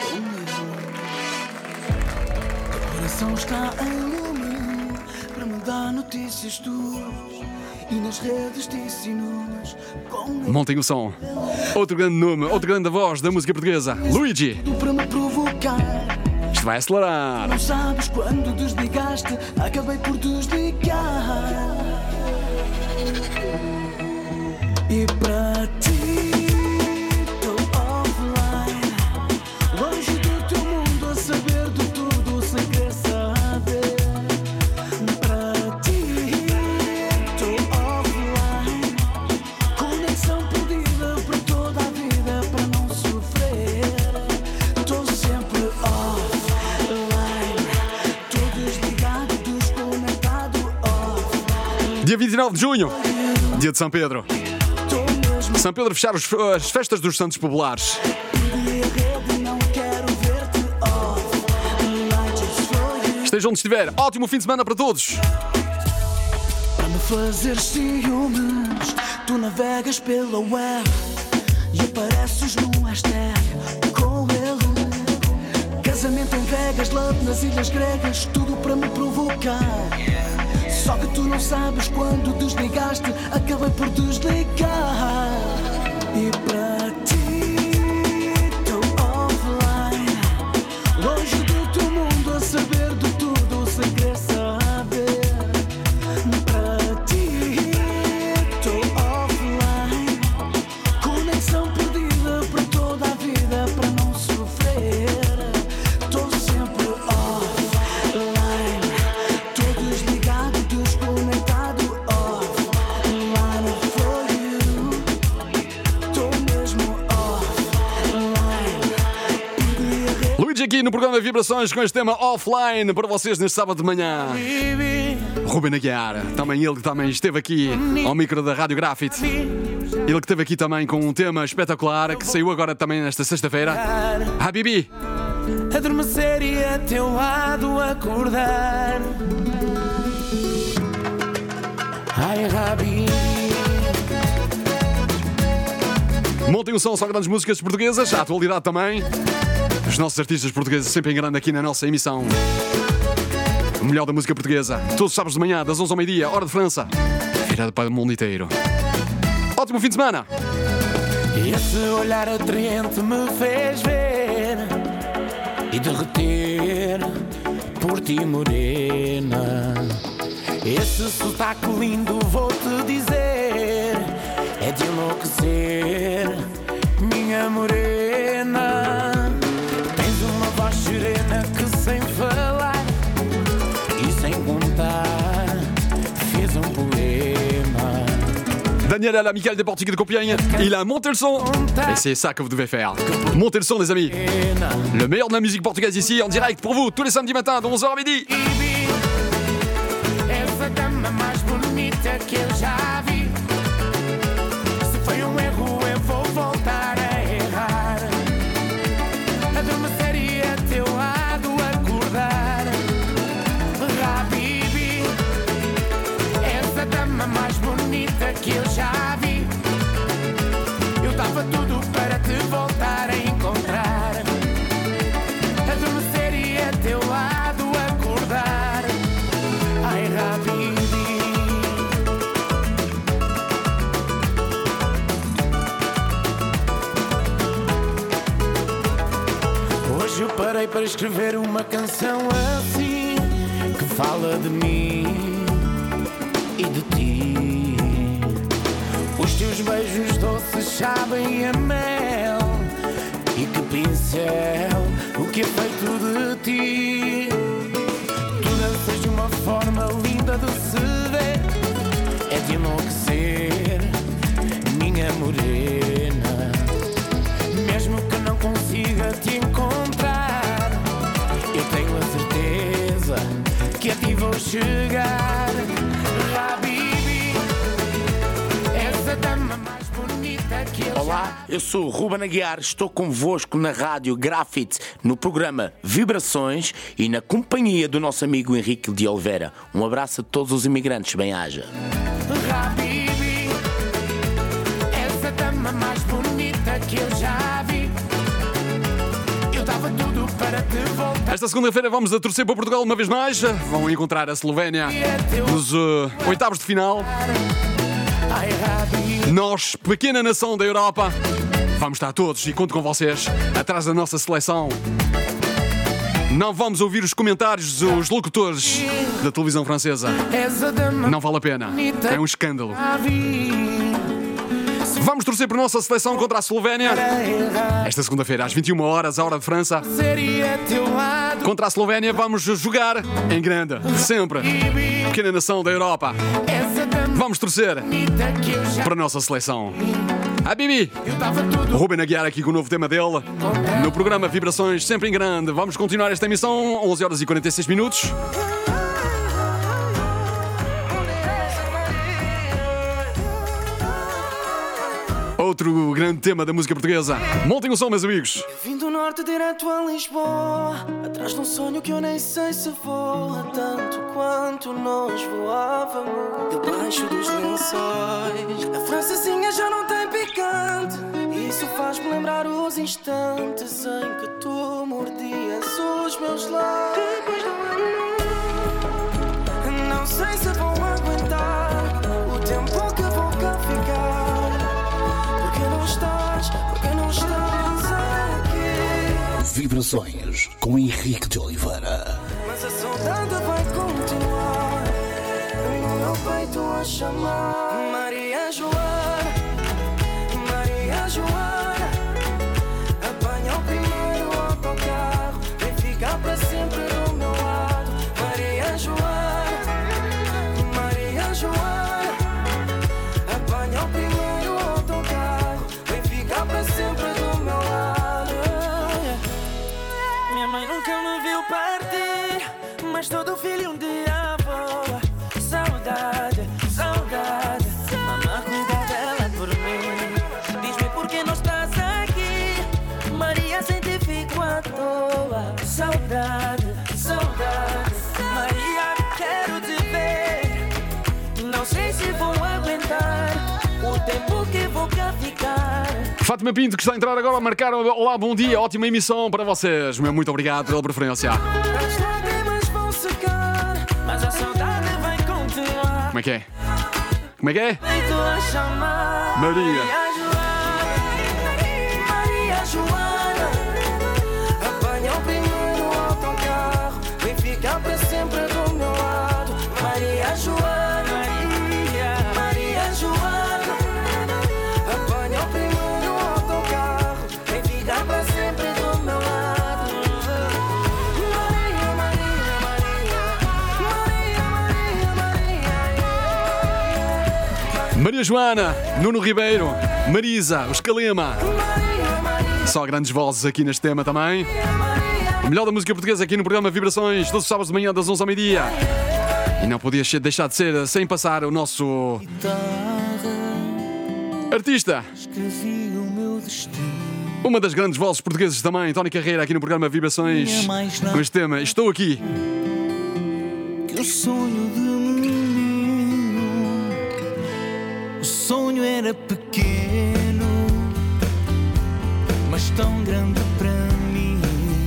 O coração está em lume para me dar notícias tuas. E nas redes te insinuas com Montem o som. Outro grande nome, outra grande voz da música portuguesa. Luigi. para me provocar. Isto vai acelerar. Não sabes quando desligaste, acabei por desligar. E para ti, tô offline, longe do teu mundo, a saber de tudo Dia 29 de junho, dia de São Pedro. São Pedro fechar as festas dos Santos Populares. Esteja onde estiver, ótimo fim de semana para todos. Para me fazer ciúmes, tu navegas pela web e apareces no hashtag com ele. Casamento em Vegas, love nas ilhas gregas, tudo para me provocar. Só que tu não sabes quando desligaste, acabei por desligar. E para ti, tô offline, longe do teu mundo, a saber de tudo sem querer saber. Para ti, tô offline, conexão perdida para toda a vida, para não sofrer. Tô sempre offline, tô desligado, desconectado, offline for you. Tô mesmo offline. Luigi aqui no programa Vibrações com este tema offline para vocês neste sábado de manhã. Ruben Aguiar, também ele que também esteve aqui ao micro da Rádio Graffiti. Ele que esteve aqui também com um tema espetacular que saiu agora também nesta sexta-feira. Habibi. Adormecer e a teu lado acordar. Ai, Habibi. Montem um som, só grandes músicas portuguesas, a atualidade também. Os nossos artistas portugueses sempre em grande aqui na nossa emissão. O melhor da música portuguesa. Todos os sábados de manhã, das 11 ao meio-dia, hora de França. Virada para o mundo inteiro. Ótimo fim de semana! E esse olhar atraente me fez ver e derreter por ti, morena. Esse sotaque lindo, vou-te dizer, é de enlouquecer, minha morena. Tens uma voz serena que sem falar e sem contar fez um poema. Daniel à l'amical des Portugais de Compiègne, il a monté le son. Et c'est ça que vous devez faire. Montez le son, les amis. Le meilleur de la musique portugaise ici, en direct pour vous, tous les samedis matins, de 11h à midi. Essa dama mais bonita que eu já vi. Se foi um erro, eu vou voltar a errar. Adormecer e a teu lado acordar. Habibi, essa dama mais bonita que eu já vi. Eu dava tudo para te voltar a encontrar. Adormecer e a teu lado acordar. Ai, Habibi. Hoje eu parei para escrever uma canção assim, que fala de mim e de ti. Os teus beijos doces sabem a mel, e que pincel o que é feito de ti. Tu danças de uma forma linda de se ver, é de enlouquecer, minha morena. Mesmo que não consiga te encontrar, eu tenho a certeza que a ti vou chegar. Habibi, essa dama mais bonita que eu. Olá, eu sou o Ruben Aguiar, estou convosco na Rádio Graffiti, no programa Vibrações e na companhia do nosso amigo Henrique de Oliveira. Um abraço a todos os imigrantes, bem-aja. Habibi, essa dama mais bonita que eu já vi. Eu dava tudo para te voltar. Esta segunda-feira vamos a torcer para Portugal uma vez mais. Vão encontrar a Eslovénia nos oitavos de final. Ai, Habibi. Nós, pequena nação da Europa, vamos estar todos e conto com vocês atrás da nossa seleção. Não vamos ouvir os comentários dos locutores da televisão francesa. Não vale a pena. É um escândalo. Vamos torcer por nossa seleção contra a Eslovénia. Esta segunda-feira, às 21 horas, a hora de França. Contra a Eslovénia, vamos jogar em grande. Sempre. Pequena nação da Europa. Vamos torcer para a nossa seleção. Habibi, o Ruben Aguiar aqui com o novo tema dele no programa Vibrações, sempre em grande. Vamos continuar esta emissão, 11 horas e 46 minutos. outro grande tema da música portuguesa. Montem o som, meus amigos. Vim do norte direto a Lisboa, atrás de um sonho que eu nem sei se voa, tanto quanto nós voávamos debaixo dos lençóis. A francesinha já não tem picante, isso faz-me lembrar os instantes em que tu mordias os meus lábios. Depois do ano, não sei se vou aguentar o tempo que vou cá ficar. Porque não estás aqui. Vibrações com Henrique de Oliveira. Mas a saudade vai continuar no meu peito a chamar. Maria Joana, Maria Joana, apanha o primeiro autocarro, vem ficar para sempre do meu lado. Maria Joana, Maria Joana, apanha o primeiro autocarro, vem ficar para sempre do meu lado. Minha mãe nunca me viu partir, mas todo filho um dia voa. Saudade, saudade, mamãe cuida dela por mim. Diz-me por que não estás aqui, Maria, sem ti fico à toa. Saudade, saudade, Maria, quero te ver. Não sei se vou aguentar o tempo que vou cá ficar. Fátima Pinto, que está a entrar agora a marcar. Olá, bom dia, ótima emissão para vocês. Muito obrigado pela preferência. As lágrimas vão secar, mas a saudade vai continuar. Como é que é? Como é que é? Feito a chamar Maria. Maria Joana, apanha o primeiro autocarro, vem ficar para sempre do meu lado. Maria Joana, Maria Joana, apanha o primeiro autocarro, vem ficar para sempre do meu lado. Maria, Maria, Maria, Maria, Maria, Maria. Maria Joana, Nuno Ribeiro, Marisa, os Calema. Só grandes vozes aqui neste tema também. O melhor da música portuguesa aqui no programa Vibrações, todos os sábados de manhã das 11 ao meio-dia. E não podia deixar de ser sem passar o nosso artista. Uma das grandes vozes portuguesas também, Tony Carreira, aqui no programa Vibrações. Com este tema, estou aqui. Que o sonho de menino, o sonho era pequeno, mas tão grande para mim.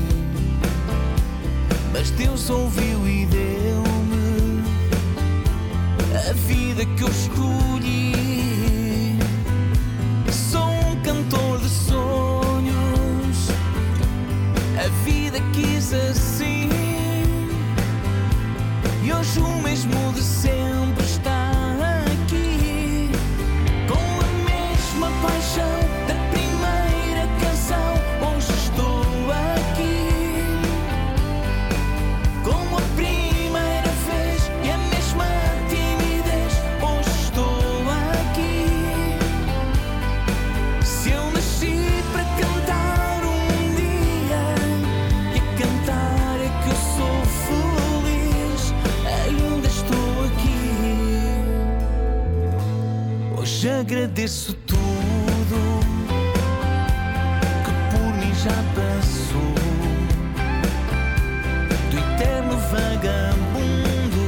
Mas Deus ouviu e deu-me a vida que eu escolhi. Sou um cantor de sonhos, a vida quis assim. E hoje o mesmo de sempre está aqui, com a mesma paixão da primeira canção. Hoje estou aqui, como a primeira vez e a mesma timidez. Hoje estou aqui. Se eu nasci para cantar um dia, e a cantar é que eu sou feliz, ainda estou aqui. Hoje agradeço tudo que por mim já passou, do eterno vagabundo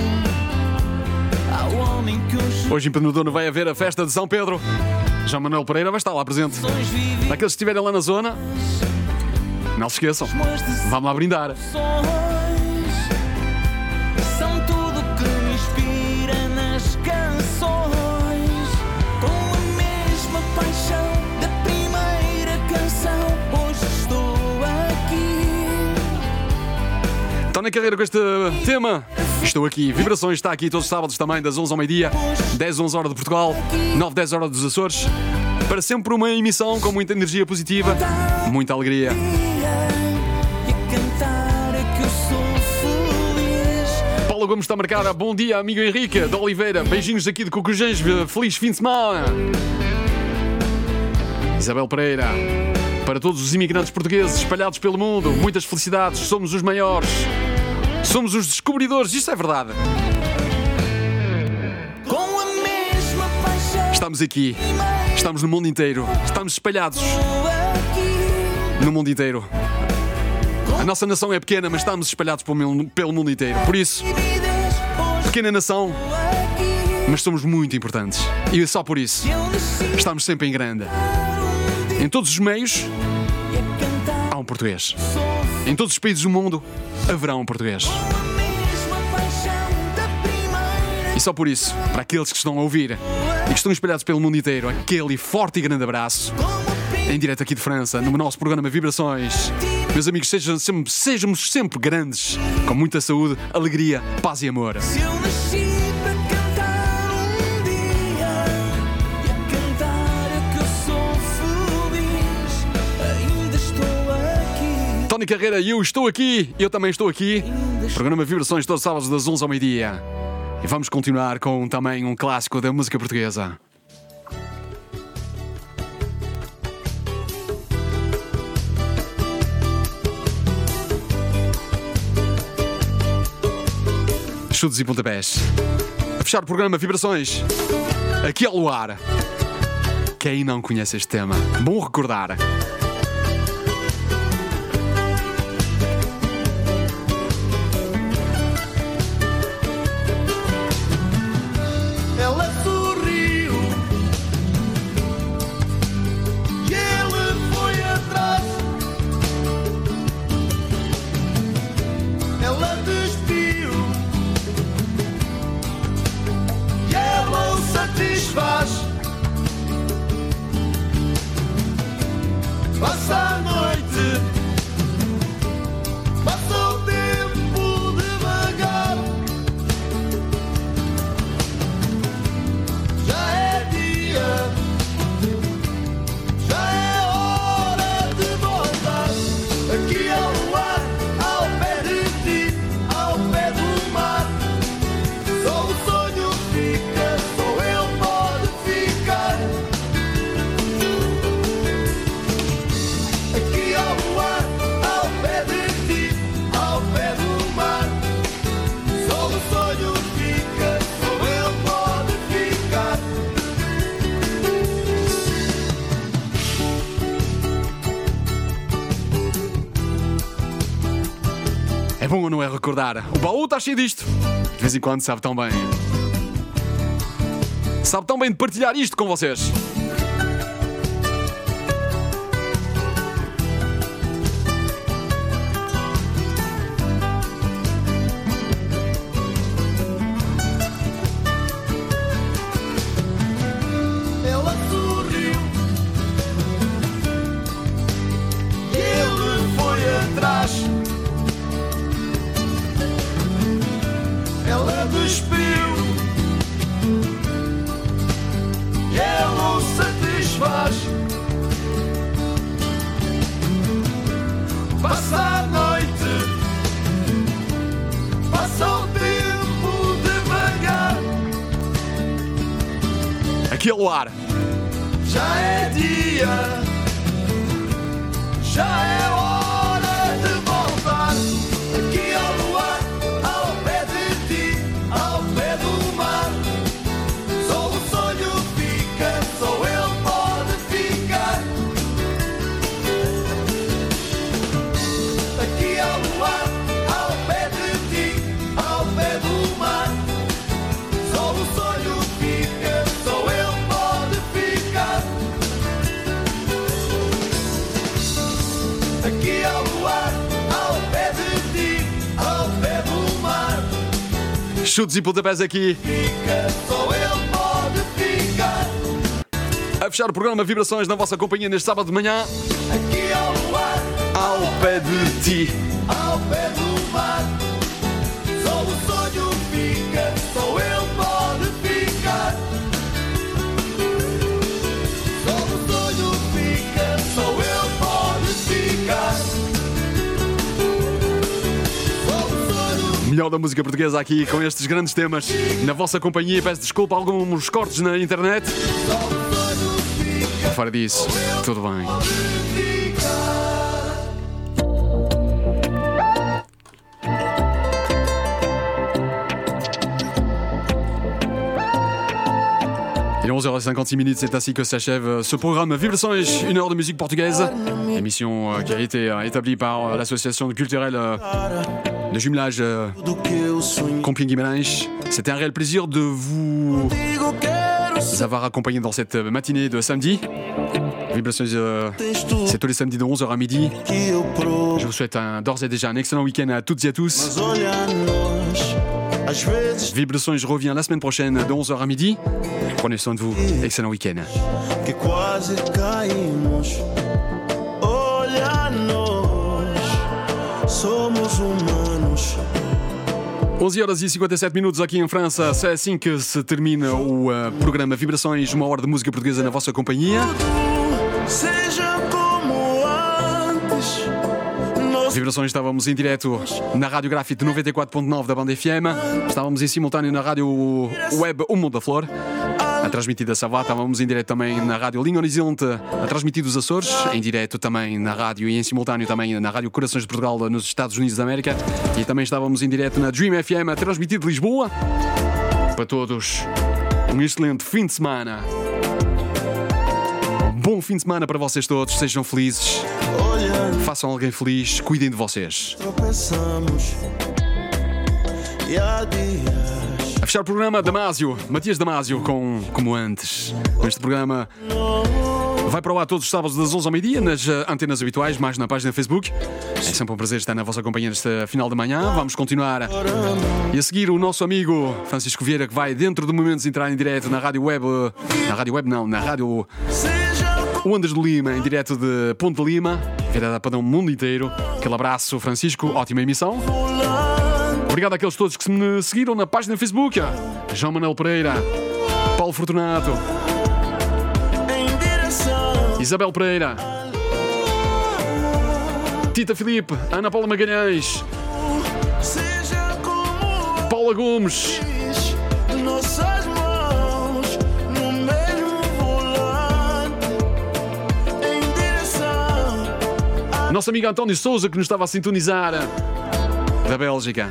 ao homem que hoje Hoje em Penedono vai haver a festa de São Pedro. João Manuel Pereira vai estar lá presente. Daqueles que estiverem lá na zona, não se esqueçam, vamos lá brindar. são tudo que me inspira nas canções, com a mesma paixão da primeira canção. Hoje estou aqui. Tony Carreira com este tema. Estou aqui. Vibrações está aqui todos os sábados também, das 11 ao meio-dia, 10, 11 horas de Portugal, 9, 10 horas dos Açores. Para sempre uma emissão com muita energia positiva, muita alegria. Paulo Gomes está marcada. Bom dia, amigo Henrique de Oliveira. Beijinhos aqui de Cocujães. Feliz fim de semana. Isabel Pereira. Para todos os imigrantes portugueses espalhados pelo mundo, muitas felicidades. Somos os maiores. Somos os descobridores. Isto é verdade. Estamos aqui. Estamos no mundo inteiro. Estamos espalhados no mundo inteiro. A nossa nação é pequena, mas estamos espalhados pelo mundo inteiro. Por isso, pequena nação, mas somos muito importantes. E só por isso, estamos sempre em grande. Em todos os meios, há um português. Em todos os países do mundo, haverá um português. E só por isso, para aqueles que estão a ouvir e que estão espalhados pelo mundo inteiro, aquele forte e grande abraço. Em direto aqui de França, no nosso programa Vibrações. Meus amigos, sejamos sempre grandes, com muita saúde, alegria, paz e amor. Se eu nasci para cantar um dia e a cantar é que eu sou feliz, ainda estou aqui. Tony Carreira, eu estou aqui, eu também estou aqui. Programa Vibrações todos os sábados das 11 ao meio-dia. E vamos continuar com também um clássico da música portuguesa. Chutes e pontapés. A fechar o programa Vibrações. Aqui ao luar. Quem não conhece este tema? Bom recordar. Ela sorriu e ele foi atrás. Ela despiu e ela o satisfaz. Passa a noite, passa o tempo devagar. Já é dia, já é hora de voltar. Aqui ao luar, ao pé de ti, ao pé do mar. Só o sonho fica, só ele pode ficar. Aqui ao luar, ao pé de ti, ao pé do mar. Só o sonho fica, só ele pode ficar. É bom ou não é recordar? O baú está cheio disto. De vez em quando sabe tão bem. Sabe tão bem de partilhar isto com vocês. Ela sorriu e ele foi atrás. Ela despiu e ela o satisfaz. Passa a noite, passa o tempo devagar. Aqui ao luar. Já é dia, já é hora de voltar. Aqui ao luar, ao pé de ti, ao pé do mar. Só o sonho fica, só ele pode ficar. Aqui ao luar, ao pé de ti, ao pé do mar. Só o sonho fica, só ele pode ficar. Aqui ao luar, ao pé de ti, ao pé do mar. Chutes e pontapés aqui. Fica, só ele pode ficar. A fechar o programa Vibrações na vossa companhia neste sábado de manhã. Aqui ao luar, Ao pé de ti. ao pé do mar. Só o sonho fica, só ele pode ficar. Só o sonho fica, só ele pode ficar. Só o sonho. Melhor da música portuguesa aqui com estes grandes temas. Na vossa companhia, peço desculpa a alguns cortes na internet. Fora disso, tudo bem. 11h56, c'est ainsi que s'achève ce programme Vibrações, une heure de musique portugaise. Émission qui a été établie par l'association culturelle de jumelage Comping Guimarães. C'était un réel plaisir de vous avoir accompagné dans cette matinée de samedi. Vibrações, c'est tous les samedis de 11h à midi. Je vous souhaite d'ores et déjà un excellent week-end à toutes et à tous. Vibrações revient la semaine prochaine de 11h à midi. Prenez soin de vous. Excellent week-end. 11h57 aqui em França. É assim que se termina o programa Vibrações, uma hora de música portuguesa na vossa companhia. Vibrações, estávamos em direto na Rádio Grafite 94.9 da Banda FM. Estávamos em simultâneo na Rádio Web O Mundo da Flor, a transmitir da Savá. Estávamos em direto também na Rádio Linha Horizonte, a transmitir dos Açores. Em direto também na rádio e em simultâneo também na Rádio Corações de Portugal nos Estados Unidos da América. E também estávamos em direto na Dream FM, a transmitir de Lisboa. Para todos, um excelente fim de semana. Bom fim de semana para vocês todos. Sejam felizes. Façam alguém feliz. Cuidem de vocês. A fechar o programa, Damásio, Matias Damásio, como antes. Este programa vai para o ar todos os sábados das 11 ao meio-dia, nas antenas habituais, mais na página Facebook. É sempre um prazer estar na vossa companhia nesta final de manhã. Vamos continuar. E a seguir o nosso amigo Francisco Vieira, que vai dentro de momentos entrar em direto na Rádio Web. Na Rádio Web não, na Rádio Ondas do Lima, em direto de Ponte de Lima, virada para o mundo inteiro. Aquele abraço, Francisco, ótima emissão. Obrigado àqueles todos que me seguiram na página do Facebook. João Manuel Pereira, Paulo Fortunato, Isabel Pereira, Tita Filipe, Ana Paula Magalhães, Paula Gomes, nosso amigo António Souza, que nos estava a sintonizar da Bélgica.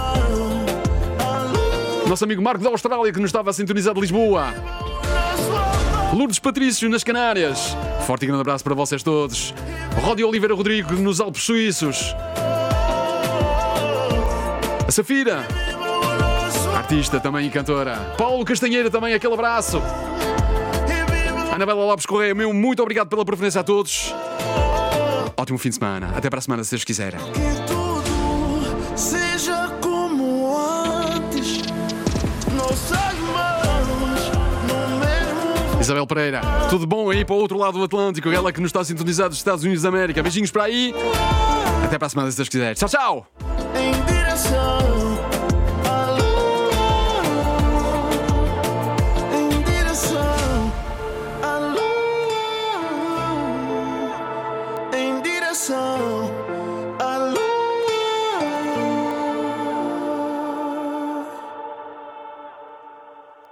Nosso amigo Marco da Austrália, que nos estava a sintonizar de Lisboa. Lourdes Patrício, nas Canárias. Forte e grande abraço para vocês todos. Ródio Oliveira Rodrigo, nos Alpes Suíços. A Safira, artista também e cantora. Paulo Castanheira também, aquele abraço. Anabela Lopes Correia, meu muito obrigado pela preferência a todos. Ótimo fim de semana. Até para a semana, se Deus quiser. Que tudo seja como antes. Nossas mãos no mesmo. Isabel Pereira, tudo bom aí para o outro lado do Atlântico? Ela que nos está a sintonizar dos Estados Unidos da América. Beijinhos para aí. Até para a semana, se Deus quiser. Tchau, tchau. Em direção. Em direção.